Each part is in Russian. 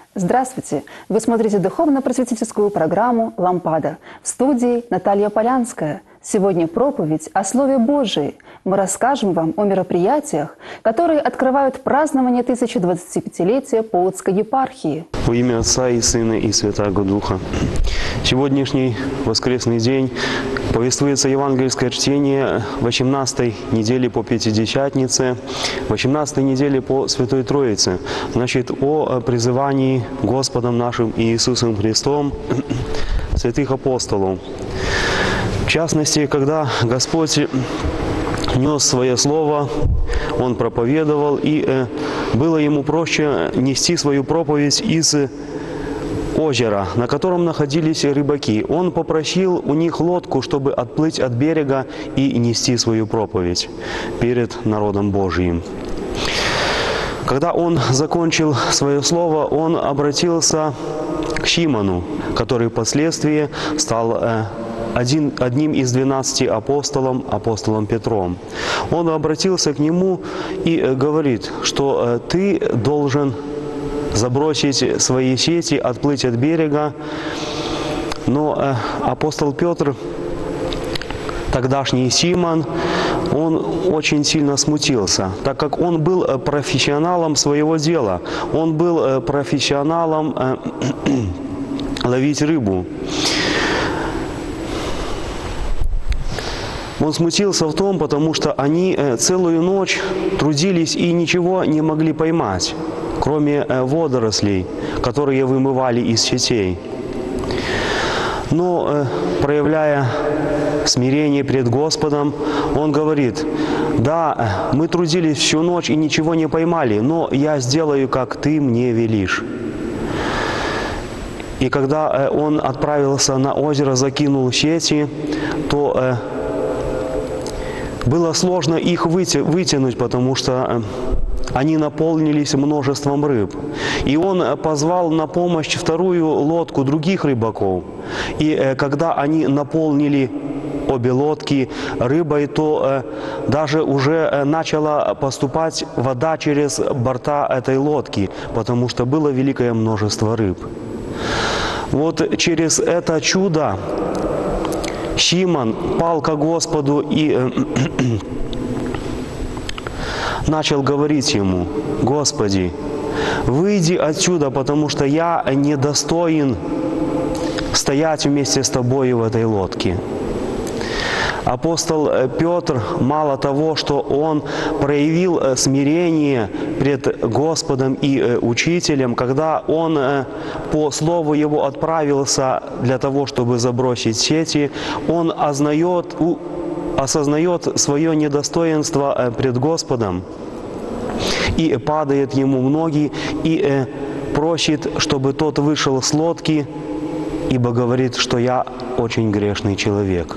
Здравствуйте! Вы смотрите духовно-просветительскую программу «Лампада». В студии Наталья Полянская. Сегодня проповедь о Слове Божии. Мы расскажем вам о мероприятиях, которые открывают празднование 1025-летия Полоцкой епархии. Во имя Отца и Сына и Святаго Духа. Сегодняшний воскресный день повествуется евангельское чтение 18-й недели по Пятидесятнице, 18-й недели по Святой Троице. Значит, о призывании Господом нашим Иисусом Христом святых апостолов. В частности, когда Господь нес свое слово, Он проповедовал, и было Ему проще нести свою проповедь из озера, на котором находились рыбаки. Он попросил у них лодку, чтобы отплыть от берега и нести свою проповедь перед народом Божиим. Когда он закончил свое слово, он обратился к Симону, который впоследствии стал одним из 12 апостолов, апостолом Петром. Он обратился к нему и говорит, что ты должен забросить свои сети, отплыть от берега. Но апостол Петр, тогдашний Симон, он очень сильно смутился, так как он был профессионалом своего дела. Он был профессионалом ловить рыбу. Он смутился в том, потому что они целую ночь трудились и ничего не могли поймать, кроме водорослей, которые вымывали из сетей. Но, проявляя смирение пред Господом, он говорит: «Да, мы трудились всю ночь и ничего не поймали, но я сделаю, как ты мне велишь». И когда он отправился на озеро, закинул сети, то было сложно их вытянуть, потому что они наполнились множеством рыб. И он позвал на помощь вторую лодку других рыбаков. И когда они наполнили обе лодки рыбой, то даже уже начала поступать вода через борта этой лодки, потому что было великое множество рыб. Вот через это чудо Симон пал ко Господу и начал говорить Ему: «Господи, выйди отсюда, потому что я недостоин стоять вместе с Тобой в этой лодке». Апостол Петр, мало того, что он проявил смирение пред Господом и Учителем, когда он по слову Его отправился для того, чтобы забросить сети, он осознает свое недостоинство пред Господом и падает Ему в ноги и просит, чтобы тот вышел с лодки, ибо говорит, что я очень грешный человек.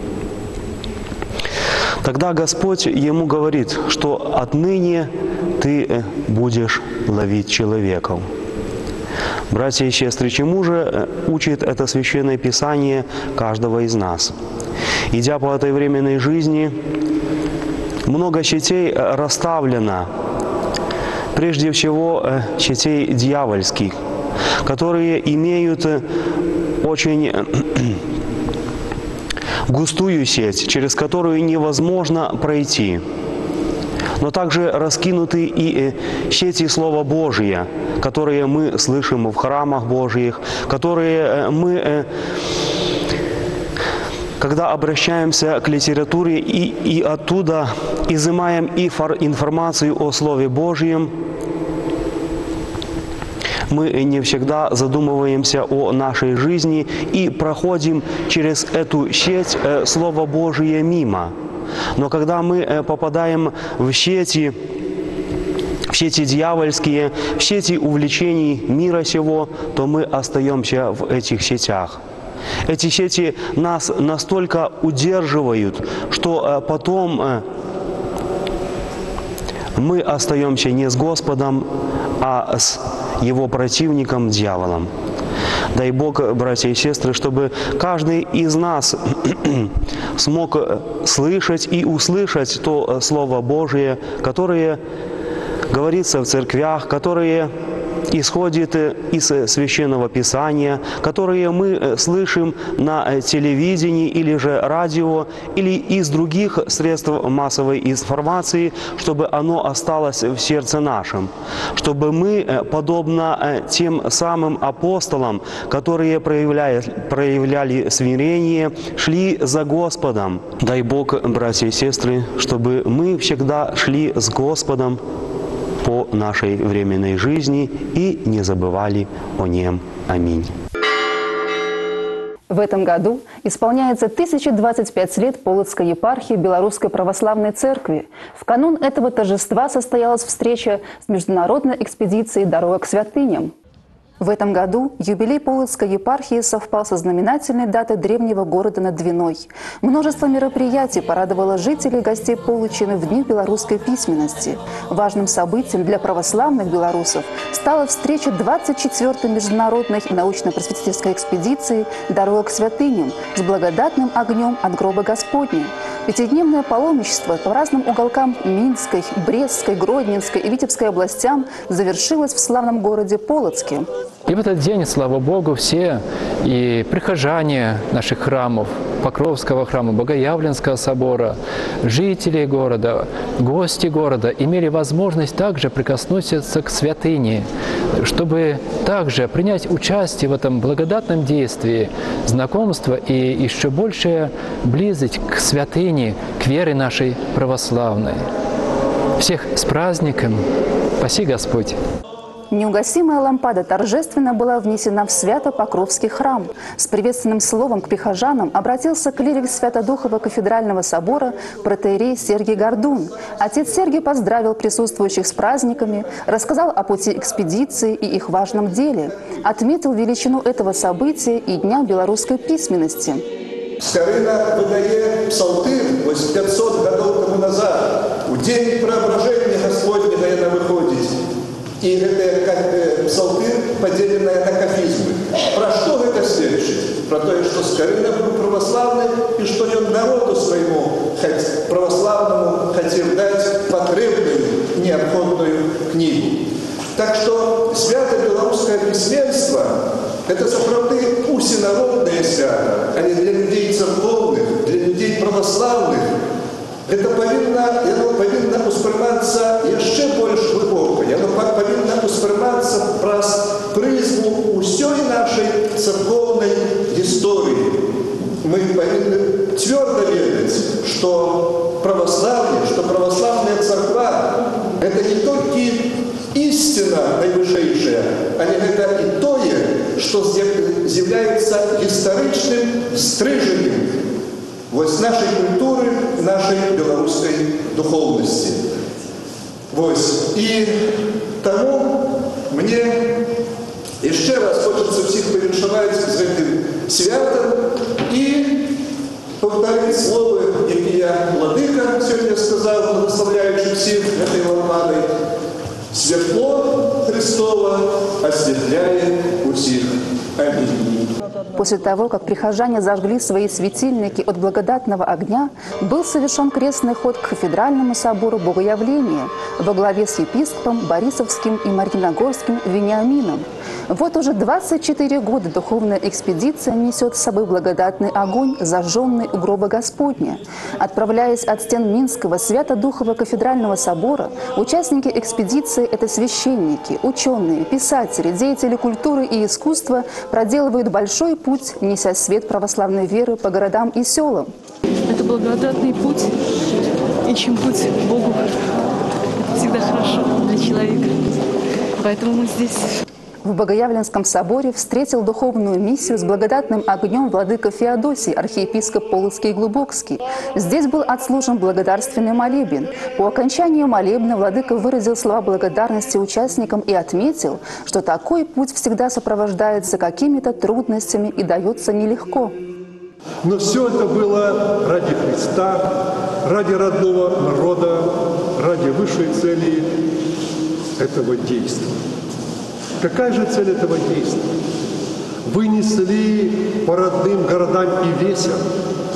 Тогда Господь ему говорит, что отныне ты будешь ловить человеков. Братья и сестры, чему же учит это Священное Писание каждого из нас? Идя по этой временной жизни, много сетей расставлено, прежде всего сетей дьявольских, которые имеют очень густую сеть, через которую невозможно пройти. Но также раскинуты и сети Слова Божия, которые мы слышим в храмах Божьих, которые мы, когда обращаемся к литературе и оттуда изымаем информацию о Слове Божьем, мы не всегда задумываемся о нашей жизни и проходим через эту сеть Слова Божие мимо. Но когда мы попадаем в сети дьявольские, в сети увлечений мира сего, то мы остаемся в этих сетях. Эти сети нас настолько удерживают, что потом мы остаемся не с Господом, а с Его противником, дьяволом. Дай Бог, братья и сестры, чтобы каждый из нас смог слышать и услышать то Слово Божие, которое говорится в церквях, которые исходят из Священного Писания, которые мы слышим на телевидении или же радио, или из других средств массовой информации, чтобы оно осталось в сердце нашем, чтобы мы, подобно тем самым апостолам, которые проявляли смирение, шли за Господом. Дай Бог, братья и сестры, чтобы мы всегда шли с Господом по нашей временной жизни и не забывали о Нем. Аминь. В этом году исполняется 1025 лет Полоцкой епархии Белорусской Православной Церкви. В канун этого торжества состоялась встреча с международной экспедицией «Дорога к святыням». В этом году юбилей Полоцкой епархии совпал со знаменательной датой древнего города над Двиной. Множество мероприятий порадовало жителей и гостей Полочины в Дни белорусской письменности. Важным событием для православных белорусов стала встреча 24-й международной научно-просветительской экспедиции «Дорога к святыням» с благодатным огнем от гроба Господня. Пятидневное паломничество по разным уголкам Минской, Брестской, Гродненской и Витебской областям завершилось в славном городе Полоцке. И в этот день, слава Богу, все и прихожане наших храмов, Покровского храма, Богоявленского собора, жители города, гости города имели возможность также прикоснуться к святыне, чтобы также принять участие в этом благодатном действии, знакомство и еще большая близость к святыне, к вере нашей православной. Всех с праздником! Спаси Господь! Неугасимая лампада торжественно была внесена в Свято-Покровский храм. С приветственным словом к прихожанам обратился клирик Свято-Духового кафедрального собора протоиерей Сергий Гордун. Отец Сергий поздравил присутствующих с праздниками, рассказал о пути экспедиции и их важном деле, отметил величину этого события и Дня белорусской письменности. Скорына выдае псалтырь 500 годов тому назад. У день преображения Господнего яна выходит. И это псалтырь, поделенная на кафизмы. Про что это свидетельствует? Про то, что Скорына был православный, и что он народу своему православному хотел дать потребную, необходную книгу. Так что свято белорусское письменство – это сапраўды усенародное свято, а не для людей церковных, для людей православных. Это повинно успрымацца яшчэ больш глыбока, яно повинно успрымацца праз прызму ўсёй нашай церковнай гісторыі. Мы повинны твердо ведаць, что православная церква – это не только истина наивысшая, а это и то, что является историчным стриженем вот нашей культуры, нашей белорусской духовности. Вот. И тому мне еще раз хочется всех повіншаваць с этим святом и повторить слово, які я владыка сегодня сказал, благословляющий всех этой лампадой. Светло Христово осветляет усих. Аминь. После того, как прихожане зажгли свои светильники от благодатного огня, был совершен крестный ход к кафедральному собору Богоявления во главе с епископом Борисовским и Марьиногорским Вениамином. Вот уже 24 года духовная экспедиция несет с собой благодатный огонь, зажженный у гроба Господня. Отправляясь от стен Минского Свято-Духового кафедрального собора, участники экспедиции – это священники, ученые, писатели, деятели культуры и искусства проделывают большой путь, неся свет православной веры по городам и селам. Это благодатный путь, и чем путь к Богу всегда хорошо для человека. Поэтому мы здесь. В Богоявленском соборе встретил духовную миссию с благодатным огнем владыка Феодосий, архиепископ Полоцкий и Глубокский. Здесь был отслужен благодарственный молебен. По окончанию молебна владыка выразил слова благодарности участникам и отметил, что такой путь всегда сопровождается какими-то трудностями и дается нелегко. Но все это было ради Христа, ради родного народа, ради высшей цели этого действия. Какая же цель этого действия? Вынесли по родным городам и весям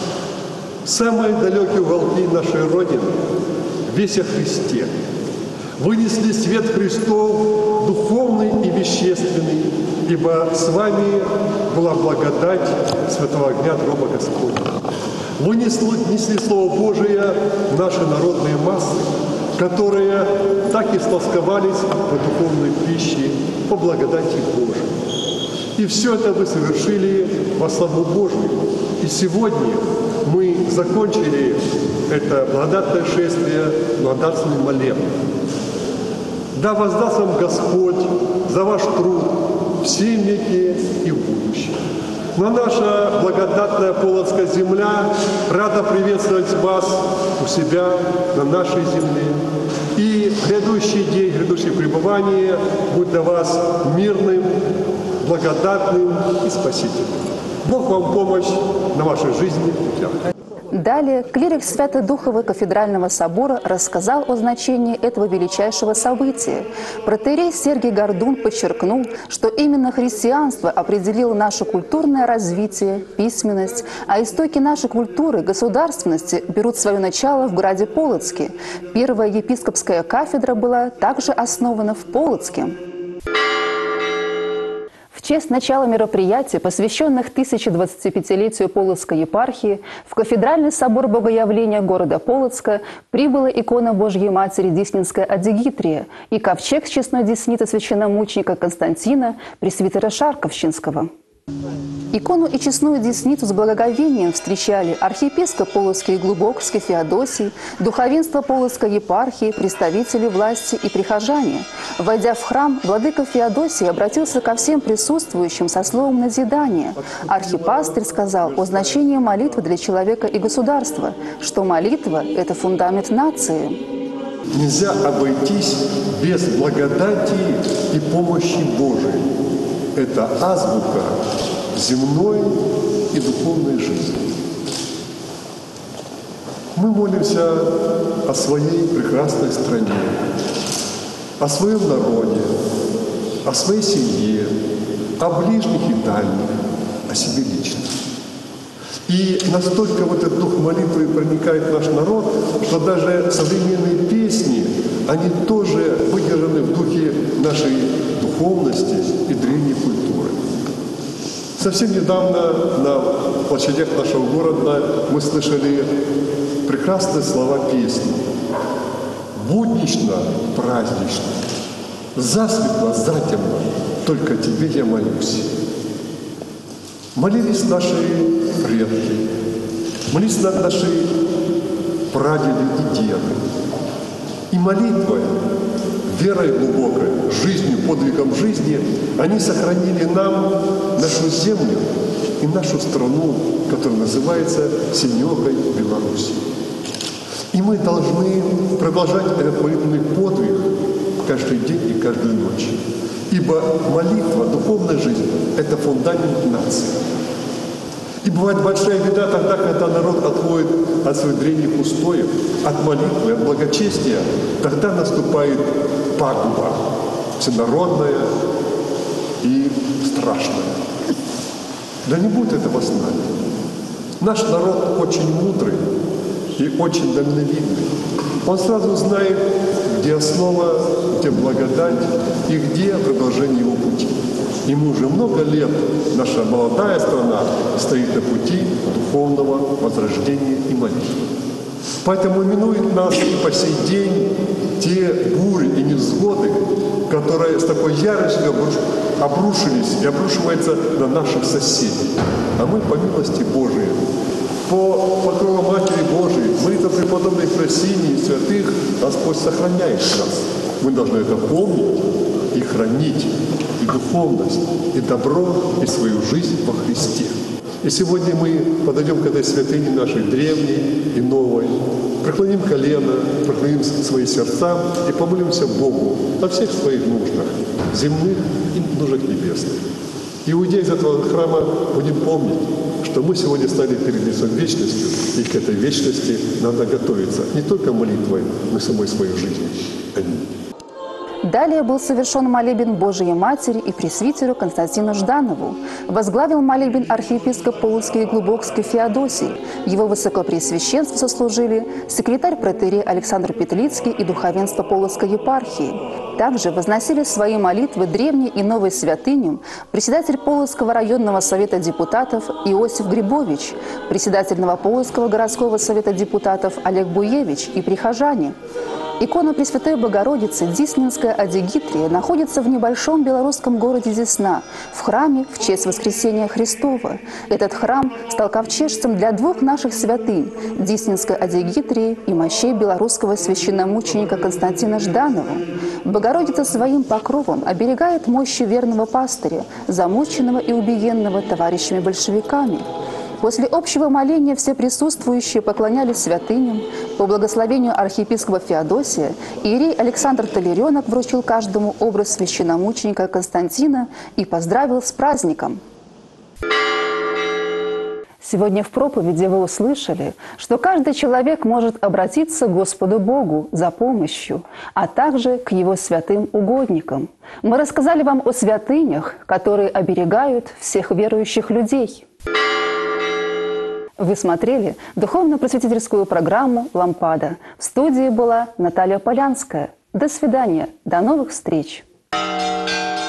самые далекие уголки нашей Родины весть о Христе. вынесли свет Христов, духовный и вещественный, ибо с вами была благодать святого огня гроба Господня. Вы несли Слово Божие в наши народные массы, которые так и стосковались по духовной пище, по благодати Божией. И все это вы совершили во славу Божию. И сегодня мы закончили это благодатное шествие благодарственным молебном. Да воздаст вам Господь за ваш труд в сем веке и в будущем. Но наша благодатная Полоцкая земля рада приветствовать вас у себя на нашей земле. И грядущий день, грядущее пребывание будет для вас мирным, благодатным и спасительным. Бог вам помощь на вашей жизни. Далее клирик Свято-Духового кафедрального собора рассказал о значении этого величайшего события. Протоиерей Сергий Гордун подчеркнул, что именно христианство определило наше культурное развитие, письменность, а истоки нашей культуры, государственности берут свое начало в граде Полоцке. Первая епископская кафедра была также основана в Полоцке. В честь начала мероприятий, посвященных 1025-летию Полоцкой епархии, в кафедральный собор Богоявления города Полоцка прибыла икона Божьей Матери Деснинская Адигитрия и ковчег с честной десницы священномученика Константина, пресвитера Шарковщинского. Икону и честную десницу с благоговением встречали архиепископ Полоцкий и Глубоковский Феодосий, духовенство Полоцкой епархии, представители власти и прихожане. Войдя в храм, владыка Феодосий обратился ко всем присутствующим со словом назидания. Архипастырь сказал о значении молитвы для человека и государства, что молитва – это фундамент нации. Нельзя обойтись без благодати и помощи Божией. Это азбука земной и духовной жизни. Мы молимся о своей прекрасной стране, о своем народе, о своей семье, о ближних и дальних, о себе лично. И настолько вот этот дух молитвы проникает в наш народ, что даже современные песни, они тоже выдержаны в духе нашей духовности и древней культуры. Совсем недавно на площадях нашего города мы слышали прекрасные слова песни. Буднично, празднично, засветло, затемно, только тебе я молюсь. Молились наши предки, молились наши прадеды и деды. И молитвой, верой глубокой, жизнью, подвигом жизни они сохранили нам нашу землю и нашу страну, которая называется Синегой Беларусь. И мы должны продолжать этот молитвенный подвиг каждый день и каждую ночь. Ибо молитва, духовная жизнь – это фундамент нации. И бывает большая беда тогда, когда народ отходит от своих древних устоев, от молитвы, от благочестия. Тогда наступает пагуба, всенародная и страшная. Да не будет этого с нами. Наш народ очень мудрый и очень дальновидный. Он сразу знает, где основа, где благодать и где продолжение его пути. Ему уже много лет наша молодая страна стоит на пути духовного возрождения и молитвы. Поэтому минует нас и по сей день те бури и невзгоды, которые с такой яростью обрушились и обрушиваются на наших соседей. А мы, по милости Божией, по покрову Матери Божией, молитва преподобной Ефросинии и святых, Господь сохраняет нас. Мы должны это помнить и хранить, и духовность, и добро, и свою жизнь во Христе. И сегодня мы подойдем к этой святыне нашей древней и новой, преклоним колено, преклоним свои сердца и помолимся Богу о всех своих нуждах, земных и нуждах небесных. И уйдя из этого храма, будем помнить, что мы сегодня стали перед лицом вечностью, и к этой вечности надо готовиться не только молитвой, но и самой своей жизнью. Аминь. Далее был совершен молебен Божией Матери и пресвитеру Константину Жданову. Возглавил молебен архиепископ Полоцкий и Глубокский Феодосий. Его высокопреосвященство сослужили секретарь протоиерей Александр Петлицкий и духовенство Полоцкой епархии. Также возносили свои молитвы древней и новой святыням председатель Полоцкого районного совета депутатов Иосиф Грибович, председатель Новополоцкого городского совета депутатов Олег Буевич и прихожане. Икона Пресвятой Богородицы Деснинская Адигитрия находится в небольшом белорусском городе Десна, в храме в честь Воскресения Христова. Этот храм стал ковчежцем для двух наших святынь – Деснинской Адигитрии и мощей белорусского священномученика Константина Жданова. Богородица своим покровом оберегает мощи верного пастыря, замученного и убиенного товарищами-большевиками. После общего моления все присутствующие поклонялись святыням. По благословению архиепископа Феодосия иерей Александр Толеренок вручил каждому образ священномученика Константина и поздравил с праздником. Сегодня в проповеди вы услышали, что каждый человек может обратиться к Господу Богу за помощью, а также к Его святым угодникам. Мы рассказали вам о святынях, которые оберегают всех верующих людей. Вы смотрели духовно-просветительскую программу «Лампада». В студии была Наталья Полянская. До свидания. До новых встреч.